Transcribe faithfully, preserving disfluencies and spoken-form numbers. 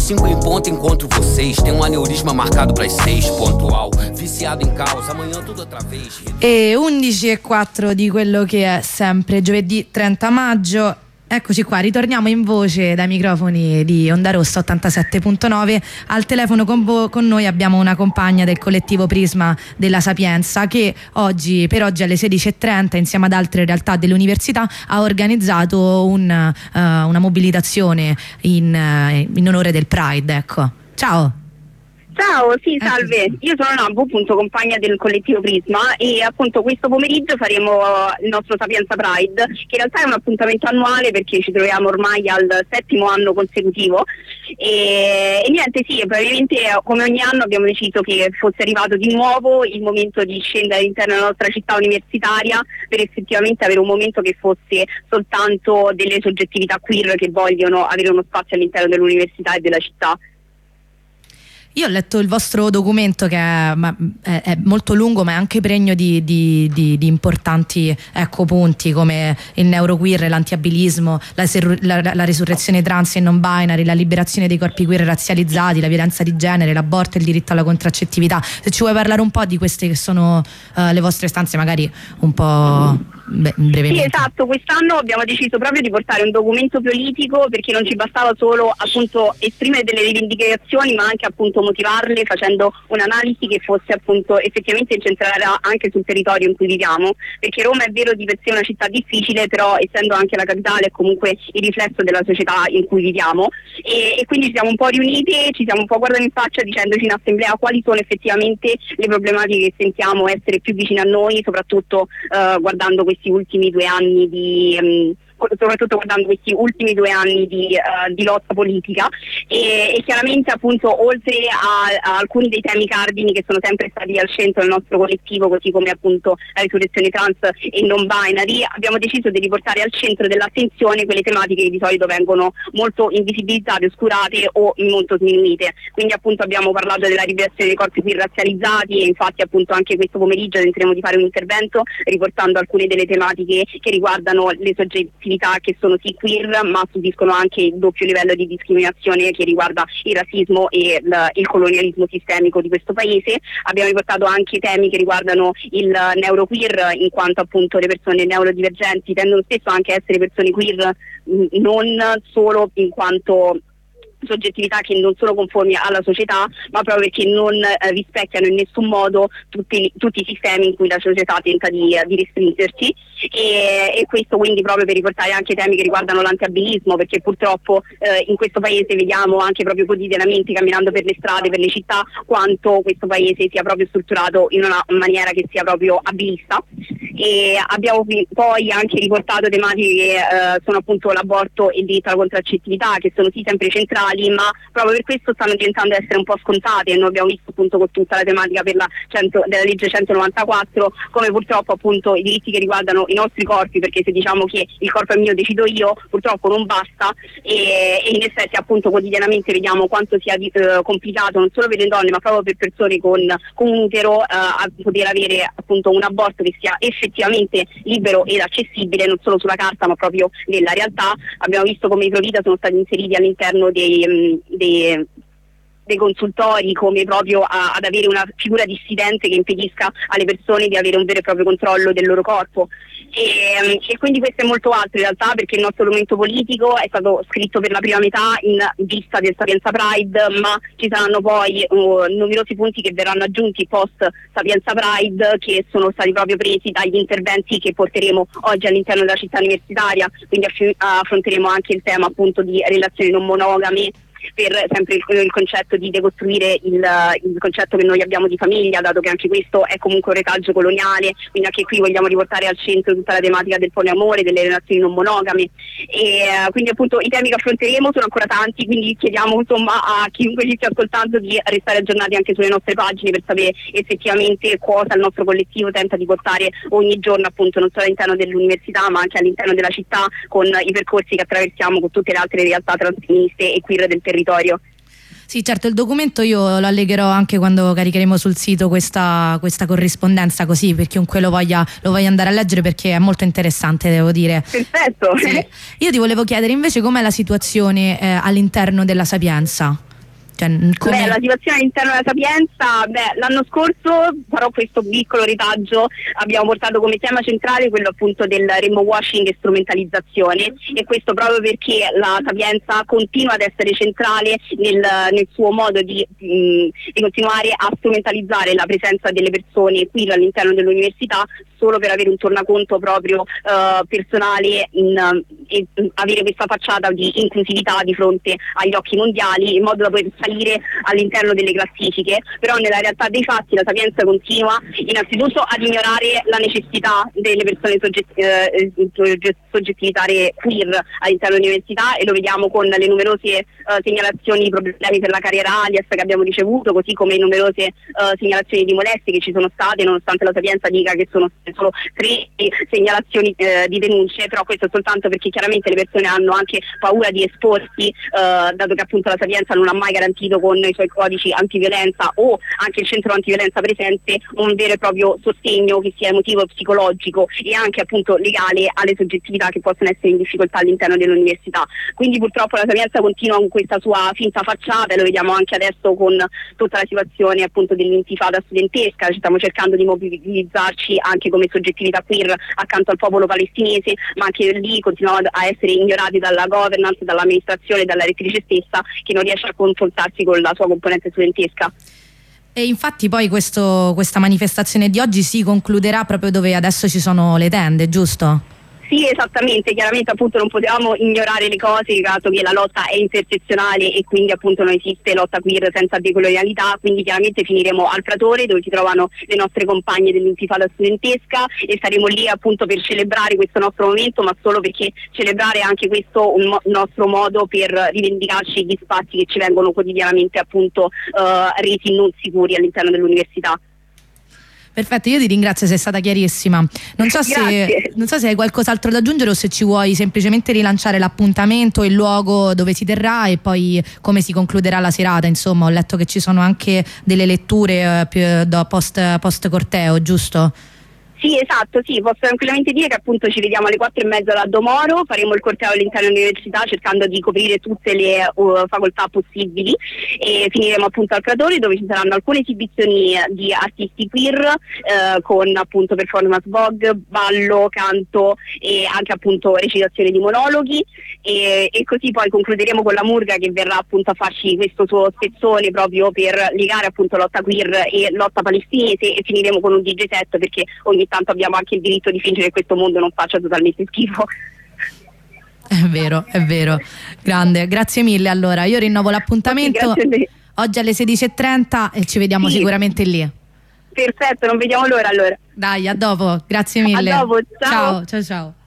cinco em ponto encontro vocês. Tem um aneurisma marcado pras seis, pontual. Viciado in caos, amanhã tudo outra vez. E undici e quattro di quello che è sempre giovedì trenta maggio. Eccoci qua, ritorniamo in voce dai microfoni di Onda Rossa ottantasette virgola nove. Al telefono con, vo- con noi abbiamo una compagna del collettivo Prisma della Sapienza che oggi, per oggi alle sedici e trenta, insieme ad altre realtà dell'università, ha organizzato un, uh, una mobilitazione in, uh, in onore del Pride. Ecco. Ciao. Ciao, sì, salve. Io sono Nabu, appunto, compagna del collettivo Prisma, e appunto questo pomeriggio faremo il nostro Sapienza Pride, che in realtà è un appuntamento annuale perché ci troviamo ormai al settimo anno consecutivo e, e niente, sì, praticamente come ogni anno abbiamo deciso che fosse arrivato di nuovo il momento di scendere all'interno della nostra città universitaria per effettivamente avere un momento che fosse soltanto delle soggettività queer che vogliono avere uno spazio all'interno dell'università e della città. Io ho letto il vostro documento che è, ma, è, è molto lungo, ma è anche pregno di, di, di, di importanti, ecco, punti come il neuroqueer, l'antiabilismo, la, la, la risurrezione trans e non binary, la liberazione dei corpi queer razzializzati, la violenza di genere, l'aborto e il diritto alla contraccettività. Se ci vuoi parlare un po' di queste che sono uh, le vostre istanze, magari un po' beh, brevemente. Sì, esatto, quest'anno abbiamo deciso proprio di portare un documento politico perché non ci bastava solo appunto esprimere delle rivendicazioni, ma anche appunto motivarle facendo un'analisi che fosse appunto effettivamente incentrata anche sul territorio in cui viviamo, perché Roma è vero di per sé una città difficile, però essendo anche la capitale è comunque il riflesso della società in cui viviamo e, e quindi ci siamo un po' riuniti, ci siamo un po' guardati in faccia dicendoci in assemblea quali sono effettivamente le problematiche che sentiamo essere più vicine a noi, soprattutto uh, guardando questi ultimi due anni di um, soprattutto guardando questi ultimi due anni di, uh, di lotta politica e, e chiaramente appunto oltre a, a alcuni dei temi cardini che sono sempre stati al centro del nostro collettivo, così come appunto la risurrezione trans e non binary, abbiamo deciso di riportare al centro dell'attenzione quelle tematiche che di solito vengono molto invisibilizzate, oscurate o molto sminuite. Quindi appunto abbiamo parlato della liberazione dei corpi queer razzializzati e infatti appunto anche questo pomeriggio tenteremo di fare un intervento riportando alcune delle tematiche che riguardano le soggettività che sono sì queer ma subiscono anche il doppio livello di discriminazione che riguarda il razzismo e il, il colonialismo sistemico di questo paese. Abbiamo riportato anche temi che riguardano il neuroqueer, in quanto appunto le persone neurodivergenti tendono spesso anche a essere persone queer mh, non solo in quanto soggettività che non sono conformi alla società, ma proprio perché non eh, rispecchiano in nessun modo tutti, tutti i sistemi in cui la società tenta di, di restringersi e, e questo quindi proprio per riportare anche temi che riguardano l'antiabilismo, perché purtroppo eh, in questo paese vediamo anche proprio quotidianamente camminando per le strade, per le città, quanto questo paese sia proprio strutturato in una maniera che sia proprio abilista. E abbiamo poi anche riportato tematiche che eh, sono appunto l'aborto e il diritto alla contraccettività, che sono sì sempre centrali ma proprio per questo stanno diventando essere un po' scontate. Noi abbiamo visto appunto con tutta la tematica per la cento, della legge centonovantaquattro come purtroppo appunto i diritti che riguardano i nostri corpi, perché se diciamo che il corpo è mio, decido io, purtroppo non basta e, e in effetti appunto quotidianamente vediamo quanto sia di, eh, complicato non solo per le donne ma proprio per persone con, con un utero eh, a poter avere appunto un aborto che sia effettivamente libero ed accessibile non solo sulla carta ma proprio nella realtà. Abbiamo visto come i Provita sono stati inseriti all'interno dei Dei, dei consultori come proprio a, ad avere una figura dissidente che impedisca alle persone di avere un vero e proprio controllo del loro corpo e, e quindi questo è molto altro in realtà, perché il nostro documento politico è stato scritto per la prima metà in vista del Sapienza Pride, ma ci saranno poi uh, numerosi punti che verranno aggiunti post Sapienza Pride che sono stati proprio presi dagli interventi che porteremo oggi all'interno della città universitaria, quindi aff- affronteremo anche il tema appunto di relazioni non monogame per sempre il, il concetto di decostruire il, il concetto che noi abbiamo di famiglia, dato che anche questo è comunque un retaggio coloniale, quindi anche qui vogliamo riportare al centro tutta la tematica del poliamore, delle relazioni non monogame e uh, quindi appunto i temi che affronteremo sono ancora tanti, quindi chiediamo insomma a chiunque ci stia ascoltando di restare aggiornati anche sulle nostre pagine per sapere effettivamente cosa il nostro collettivo tenta di portare ogni giorno, appunto non solo all'interno dell'università ma anche all'interno della città, con i percorsi che attraversiamo con tutte le altre realtà transfemministe e queer del territorio. Sì, certo, il documento io lo allegherò anche quando caricheremo sul sito questa, questa corrispondenza, così per chiunque lo voglia, lo voglia andare a leggere, perché è molto interessante, devo dire. Perfetto. Sì. Io ti volevo chiedere invece com'è la situazione eh, all'interno della Sapienza. Cioè, come... Beh, la situazione all'interno della Sapienza, beh, l'anno scorso, farò questo piccolo retaggio, abbiamo portato come tema centrale quello appunto del rainbow washing e strumentalizzazione, e questo proprio perché la Sapienza continua ad essere centrale nel, nel suo modo di, mh, di continuare a strumentalizzare la presenza delle persone qui all'interno dell'università solo per avere un tornaconto proprio uh, personale in, e avere questa facciata di inclusività di fronte agli occhi mondiali in modo da poter salire all'interno delle classifiche. Però nella realtà dei fatti la Sapienza continua innanzitutto ad ignorare la necessità delle persone sogget- eh, soggettivitarie queer all'interno dell'università, e lo vediamo con le numerose eh, segnalazioni di problemi per la carriera alias che abbiamo ricevuto, così come numerose eh, segnalazioni di molestie che ci sono state, nonostante la Sapienza dica che sono solo tre segnalazioni eh, di denunce. Però questo è soltanto perché chiaramente le persone hanno anche paura di esporsi, eh, dato che appunto la Sapienza non ha mai garantito con i suoi codici antiviolenza o anche il centro antiviolenza presente un vero e proprio sostegno che sia emotivo, psicologico e anche appunto legale alle soggettività che possono essere in difficoltà all'interno dell'università. Quindi purtroppo la Sapienza continua con questa sua finta facciata, e lo vediamo anche adesso con tutta la situazione appunto dell'intifada studentesca. Ci stiamo cercando di mobilizzarci anche come soggettività queer accanto al popolo palestinese, ma anche lì continuiamo a essere ignorati dalla governance, dall'amministrazione, dalla rettrice stessa, che non riesce a confrontarsi con la sua componente studentesca. E infatti poi questo, questa manifestazione di oggi si concluderà proprio dove adesso ci sono le tende, giusto? Sì, esattamente, chiaramente appunto non potevamo ignorare le cose, dato che la lotta è intersezionale e quindi appunto non esiste lotta queer senza decolonialità, quindi chiaramente finiremo al Pratore, dove ci trovano le nostre compagne dell'intifada studentesca, e saremo lì appunto per celebrare questo nostro momento, ma solo perché celebrare anche questo un mo- nostro modo per rivendicarci gli spazi che ci vengono quotidianamente appunto uh, resi non sicuri all'interno dell'università. Perfetto, io ti ringrazio, sei stata chiarissima. Non so se, non so se hai qualcos'altro da aggiungere o se ci vuoi semplicemente rilanciare l'appuntamento, il luogo dove si terrà e poi come si concluderà la serata. Insomma, ho letto che ci sono anche delle letture eh, più, do, post, post corteo, giusto? Sì, esatto, sì, posso tranquillamente dire che appunto ci vediamo alle quattro e mezza da Domoro, faremo il corteo all'interno dell'università cercando di coprire tutte le uh, facoltà possibili, e finiremo appunto al Pratore, dove ci saranno alcune esibizioni di artisti queer eh, con appunto performance vogue, ballo, canto e anche appunto recitazione di monologhi, e, e così poi concluderemo con la Murga, che verrà appunto a farci questo suo spezzone proprio per legare appunto lotta queer e lotta palestinese, e finiremo con un D J set perché ogni tanto abbiamo anche il diritto di fingere che questo mondo non faccia totalmente schifo. È vero, è vero. Grande, grazie mille. Allora io rinnovo l'appuntamento okay, oggi alle sedici e trenta e ci vediamo sì, sicuramente lì. Perfetto, non vediamo l'ora allora. Dai, a dopo, grazie mille. A dopo, ciao ciao, ciao, ciao.